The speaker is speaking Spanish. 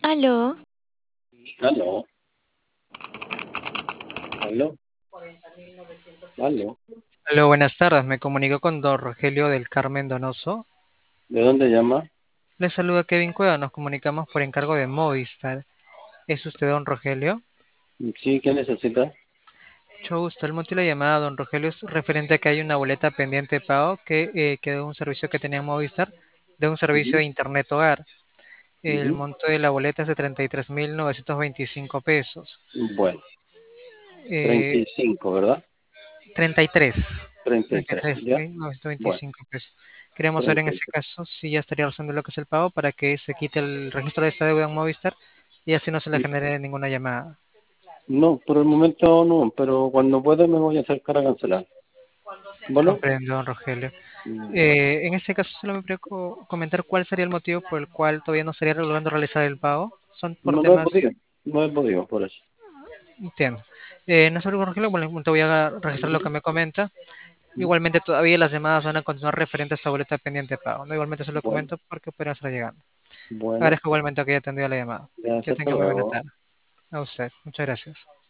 Aló, Aló, aló, aló. Hola, buenas tardes. Me comunico con don Rogelio del Carmen Donoso. ¿De dónde llama? Le saluda Kevin Cueva. Nos comunicamos por encargo de Movistar. ¿Es usted don Rogelio? Sí, ¿qué necesita? Mucho gusto. El motivo de la llamada, don Rogelio, es referente a que hay una boleta pendiente de pago que de un servicio que tenía Movistar, de un servicio Ujú, de Internet Hogar. El ujú. monto de la boleta es de 33.925 pesos. Bueno, treinta Eh, y cinco, ¿verdad? 33. 33, ¿ya? Bueno, 33.925 pesos. Queremos saber en ese 33. caso si ya estaría realizando lo que es el pago para que se quite el registro de esta deuda en Movistar y así no se le genere ninguna llamada. No, por el momento no, pero cuando pueda me voy a acercar a cancelar. Bueno, Comprendo, don Rogelio. bueno, En este caso, solo me puede comentar cuál sería el motivo por el cual todavía no estaría logrando realizar el pago. Son por no he temas, podido, no he podido por eso. entiendo. No sé, don Rogelio, bueno, te voy a registrar lo que Ujú, me comenta. ujú. Igualmente todavía las llamadas van a continuar referente a esta boleta pendiente de pago, ¿no? Igualmente se lo Bueno, comento porque pueden estar llegando. bueno, Agradezco igualmente que haya atendido la llamada. gracias, Que hasta tenga muy buena luego. tarde. A usted. Muchas gracias.